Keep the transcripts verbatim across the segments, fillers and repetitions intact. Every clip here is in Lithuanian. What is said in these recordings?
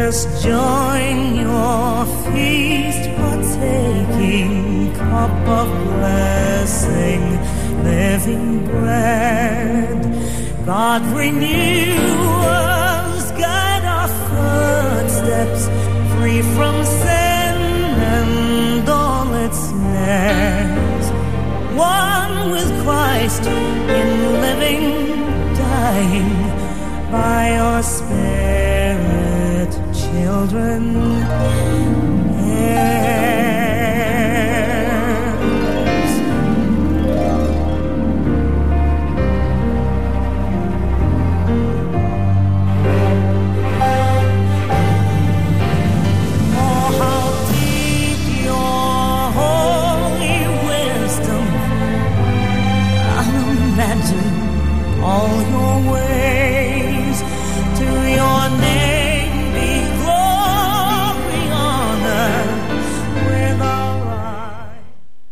us join your feast, partaking cup of blessing, living bread. God renew us, guide our footsteps, free from sin and all its snares. One with Christ in living, dying, by your Spirit, children, heirs. Oh, how deep your holy wisdom! I'll imagine all your ways. To your name be glory, honor, with our eyes.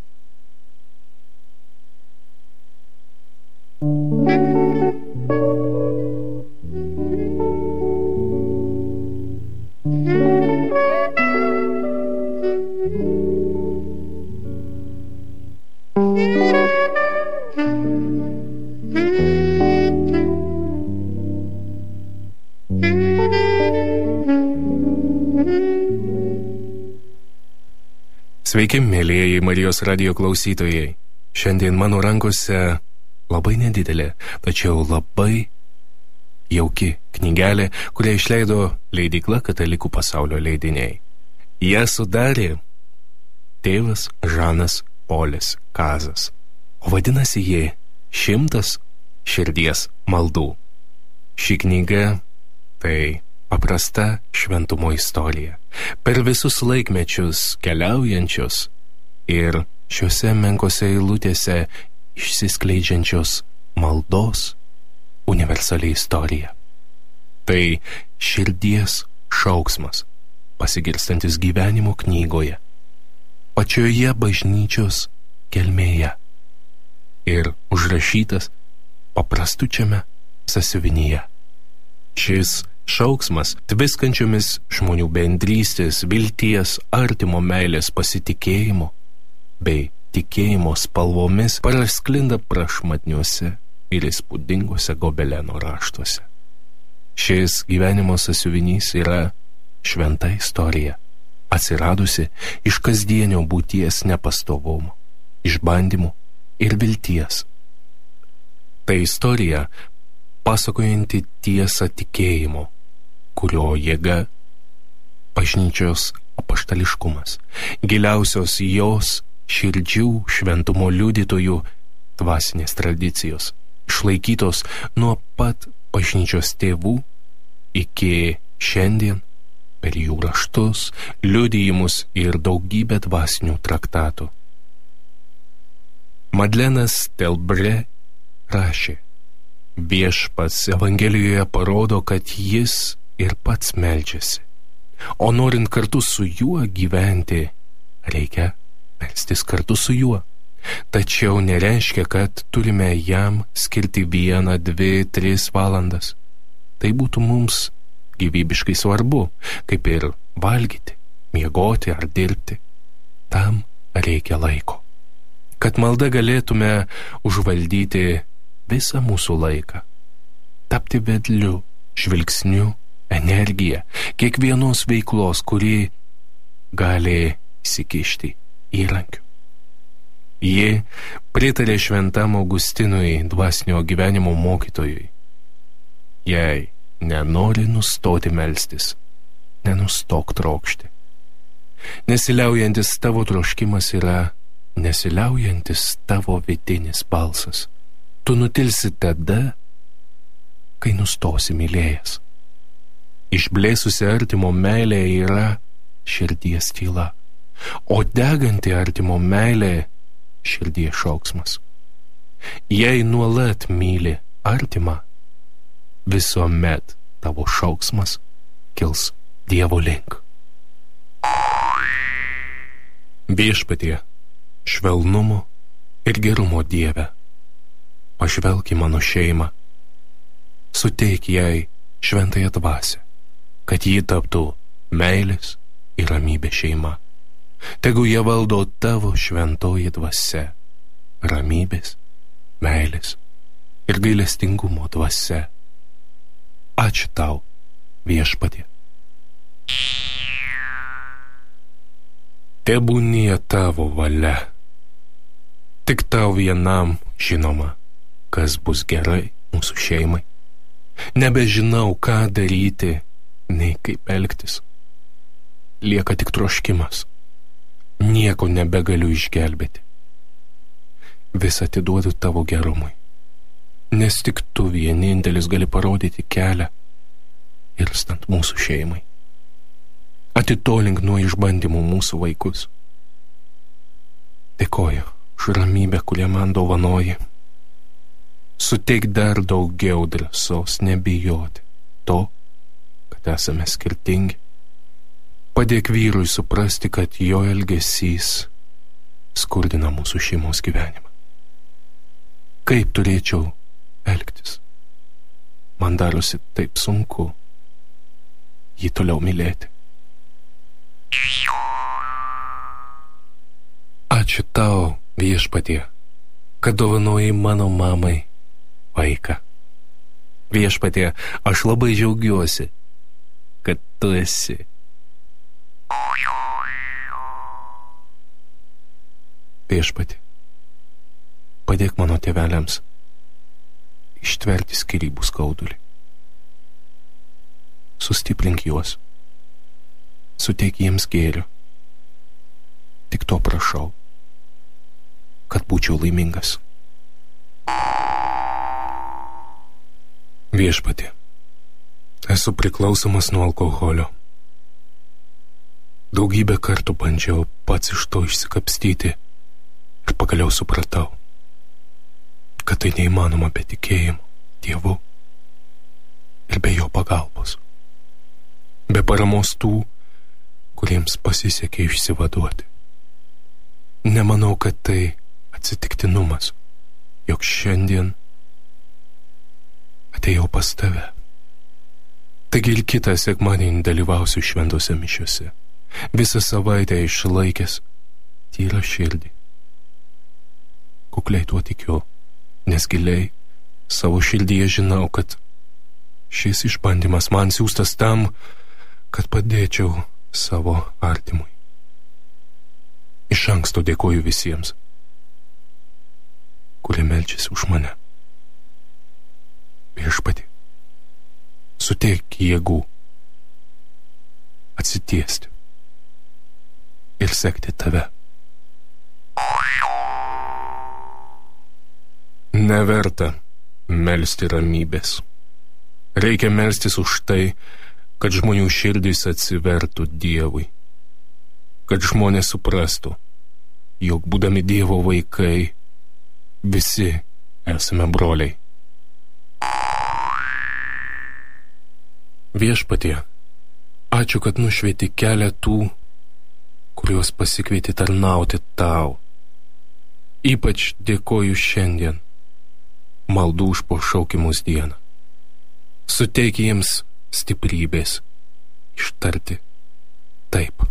Sveiki, mėlieji Marijos radijo klausytojai. Šiandien mano rankose labai nedidelė, tačiau labai jauki knygelė, kurią išleido leidykla Katalikų pasaulio leidiniai. Ją sudarė tėvas Žanas Polis Kazas, o vadinasi ji Šimtas širdies maldų. Ši knyga tai paprasta šventumo istorija, per visus laikmečius keliaujančios ir šiuose menkose eilutėse išsiskleidžiančios maldos universali istorija. Tai širdies šauksmas, pasigirstantis gyvenimo knygoje, pačioje bažnyčios gelmėje ir užrašytas paprastučiame sąsiuvinyje. Šis šauksmas tviskančiomis žmonių bendrystės, vilties, artimo meilės, pasitikėjimo bei tikėjimo spalvomis prasklinda prašmatniuose ir įspūdinguose gobeleno raštuose. Šis gyvenimo sąsiuvinys yra šventa istorija, atsiradusi iš kasdienio būties nepastovumo, išbandymų ir vilties. Tai istorija pasakojanti tiesą tikėjimo, kurio jėga bažnyčios apaštališkumas, giliausios jos širdžių šventumo liudytojų dvasinės tradicijos, išlaikytos nuo pat bažnyčios tėvų iki šiandien per jų raštus, liudijimus ir daugybę dvasinių traktatų. Madlenas Telbre rašė: viešpats Evangelijoje parodo, kad jis ir pats meldžiasi, o norint kartu su juo gyventi, reikia melstis kartu su juo. Tačiau nereiškia, kad turime jam skirti vieną, dvi, tris valandas. Tai būtų mums gyvybiškai svarbu, kaip ir valgyti, miegoti ar dirbti. Tam reikia laiko. Kad malda galėtume užvaldyti visą mūsų laiką, tapti vedliu, žvilgsniu, energija, kiekvienos veiklos, kuri gali įsikišti įrankiu. Ji pritarė šventam Augustinui, dvasinio gyvenimo mokytojui: jei nenori nustoti melstis, nenustok trokšti. Nesiliaujantis tavo troškimas yra nesiliaujantis tavo vidinis balsas. Tu nutilsi tada, kai nustosi mylėjęs. Išblėsusi artimo meilė yra širdies tyla, o deganti artimo meilė širdies šauksmas. Jei nuolat myli artimą, visuomet tavo šauksmas kils Dievo link. Viešpatie, švelnumo ir gerumo Dieve, pažvelk į mano šeimą, suteik jai šventąją dvasią, kad ji taptų meilės ir ramybės šeima. Tegu jie valdo tavo šventoji dvasia, ramybės, meilės ir gailestingumo dvasia. Ačiū tau, Viešpatie. Tebūnie tavo valia. Tik tau vienam žinoma, kas bus gerai mūsų šeimai. Nebežinau, ką daryti, nei kaip elgtis. Lieka tik troškimas. Nieko nebegaliu išgelbėti. Visą atiduodu tavo gerumui. Nes tik tu vienintelis gali parodyti kelią ir stant mūsų šeimai. Atitolink nuo išbandymų mūsų vaikus. Dėkoju už ramybę, kurią man dovanoji. Suteik dar daugiau drąsos nebijoti to, kad esame skirtingi. Padėk vyrui suprasti, kad jo elgesys skurdina mūsų šeimos gyvenimą. Kaip turėčiau elgtis? Man darosi taip sunku jį toliau mylėti. Ačiū tau, Viešpatie, kad dovanojai mano mamai vaiką. Viešpatie, aš labai džiaugiuosi, kad tu esi. Viešpatie, padėk mano tėveliams ištverti skyrybų skaudulį. Sustiprink juos, suteik jiems gėrio. Tik to prašau, kad būčiau laimingas. Viešpatie, esu priklausomas nuo alkoholio. Daugybę kartų bandžiau pats iš to išsikapstyti ir pagaliau supratau, kad tai neįmanoma be tikėjimo Dievu ir be jo pagalbos, be paramos tų, kuriems pasisekė išsivaduoti. Nemanau, kad tai atsitiktinumas, jog šiandien atėjau pas tave. Taigi ir kitą sekmadienį dalyvausiu šventose mišiose, visą savaitę išlaikęs tyrą širdį. Kukliai tuo tikiu, nes giliai savo širdyje žinau, kad šis išbandymas man siųstas tam, kad padėčiau savo artimui. Iš anksto dėkoju visiems, kurie meldžiasi už mane. Viešpatie, suteik jėgų atsitiesti ir sekti tave. Neverta melsti ramybės. Reikia melstis už tai, kad žmonių širdys atsivertų Dievui, kad žmonės suprastų, jog būdami Dievo vaikai, visi esame broliai. Viešpatie, ačiū, kad nušvieti kelią tų, kuriuos pasikvieti tarnauti tau. Ypač dėkoju šiandien maldų už pašaukimus dieną. Suteik jiems stiprybės ištarti taip.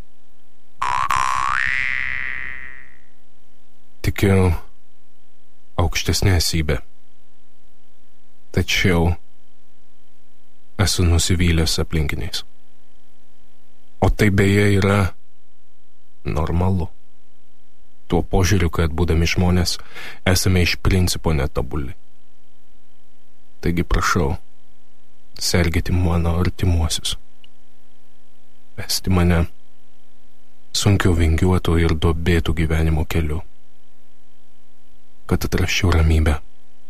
Tikiu aukštesnę esybę, tačiau esu nusivylęs aplinkiniais. O tai beje yra normalu. Tuo požiūriu, kad būdami žmonės esame iš principo netobuli. Taigi prašau, sergėti mano artimuosius. Vesti mane sunkiau vingiuotų ir duobėtų gyvenimo keliu, kad atrasčiau ramybę,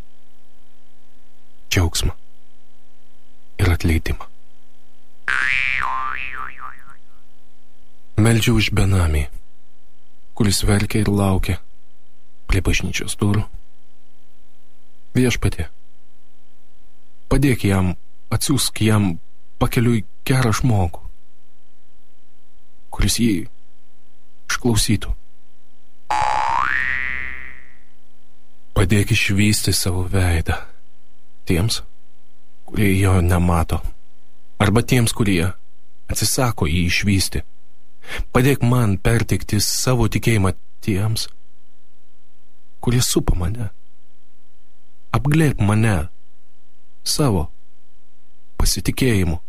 džiaugsmą ir atleidimą. Meldžiu už benamį, kuris verkia ir laukia prie bažnyčios durų. Viešpatie, padėk jam, atsiųsk jam pakeliui gerą žmogų, kuris jį išklausytų. Padėk išvysti savo veidą tiems, kurie jo nemato, arba tiems, kurie atsisako jį išvysti. Padėk man perteikti savo tikėjimą tiems, kurie supa mane. Apglėbk mane savo pasitikėjimu.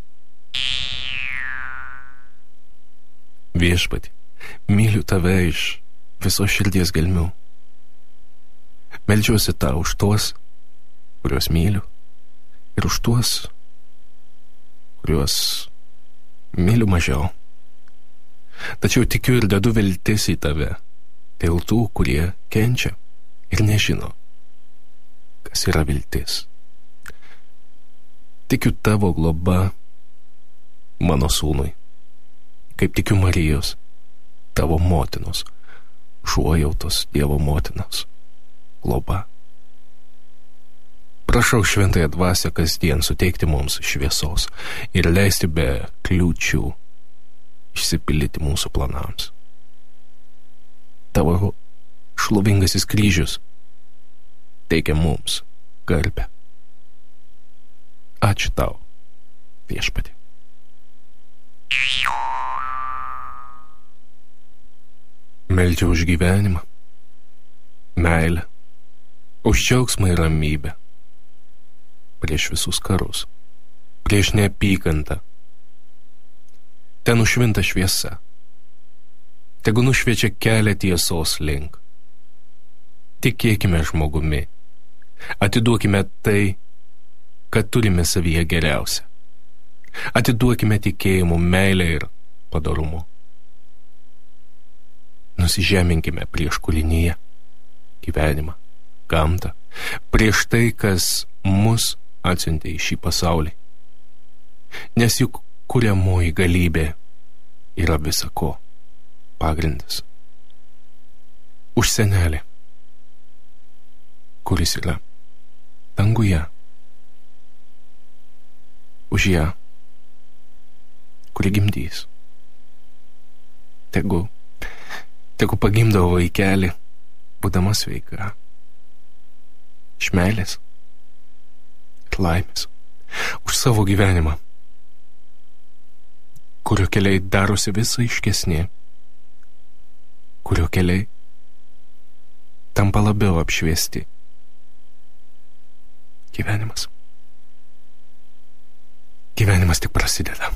Viešpatie, myliu tave iš visos širdies gelmių. Meldžiuosi tau už tuos, kuriuos myliu, ir už tuos, kuriuos myliu mažiau. Tačiau tikiu ir dedu viltis į tave, dėl tų, kurie kenčia ir nežino, kas yra viltis. Tikiu tavo globa mano sūnui, kaip tikiu Marijos, tavo motinos, užuojautos Dievo motinos globa. Prašau šventąją dvasią kasdien suteikti mums šviesos ir leisti be kliūčių išsipildyti mūsų planams. Tavo šlovingasis kryžius teikia mums garbę. Ačiū tau, viešpatie. Meldžiu už gyvenimą, meilę, už džiaugsmą ir ramybę, prieš visus karus, prieš neapykantą. Ten nušvinta šviesa, tegu nušviečia kelią tiesos link. Tikėkime žmogumi, atiduokime tai, kad turime savyje geriausia. Atiduokime tikėjimu, meilę ir padorumu. Nusižeminkime prieš kūriniją, gyvenimą, gamtą, prieš tai, kas mus atsiuntė į šį pasaulį. Nes juk kuriamoji galybė yra visako pagrindas. Už senelį, kuris yra danguje. Už ją, kuri gimdys. Tegu, tegu pagimdavo vaikelį, būdama sveika. Iš meilės ir laimės. Už savo gyvenimą, kurio keliai darosi vis aiškesni, kurio keliai tampa labiau apšviesti. Gyvenimas. Gyvenimas tik prasideda.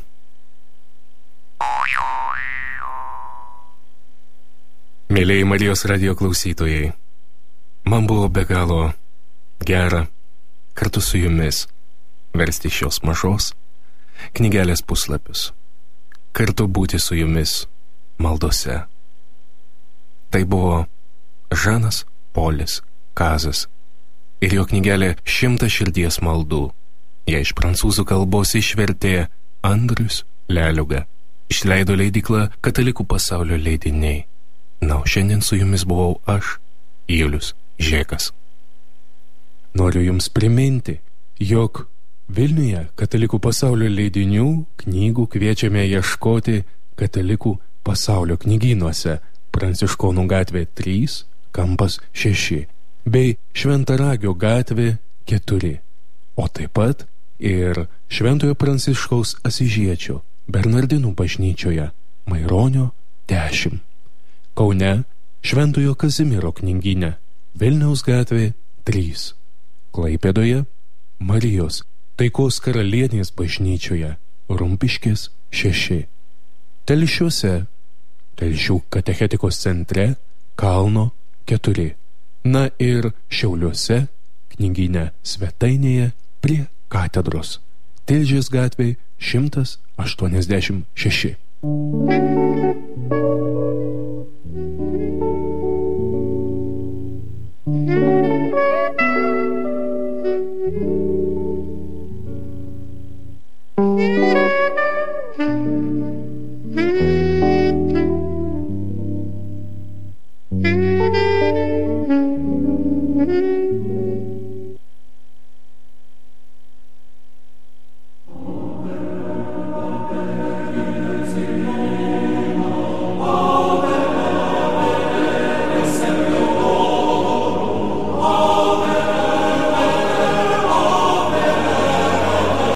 Mėlėjai Marijos radijo klausytojai, man buvo be galo gera kartu su jumis versti šios mažos knygelės puslapius, kartu būti su jumis maldose. Tai buvo Žanas Polis Kazas ir jo knygelė Šimtas širdies maldų. Ją iš prancūzų kalbos išvertė Andrius Leliuga. Išleido leidykla Katalikų pasaulio leidiniai. Na, o šiandien su jumis buvau aš, Julius Žėkas. Noriu jums priminti, jog Vilniuje Katalikų pasaulio leidinių knygų kviečiame ieškoti Katalikų pasaulio knygynuose Pranciškonų gatvė trys, kampas šeši, bei Šventaragio gatvė keturi, o taip pat ir Šventojo Pranciškaus Asyžiečio Bernardinų bažnyčioje Maironio dešimt. Kaune Šventojo Kazimiero knygyne Vilniaus gatvė trys. Klaipėdoje Marijos Taikos karalienės bažnyčioje Rumpiškės šeši. Telšiuose Telšių katechetikos centre Kalno keturi. Na ir Šiauliuose knygyne Svetainėje prie katedros Tilžės gatvė šimtas aštuoniasdešimt šeši. Thank you.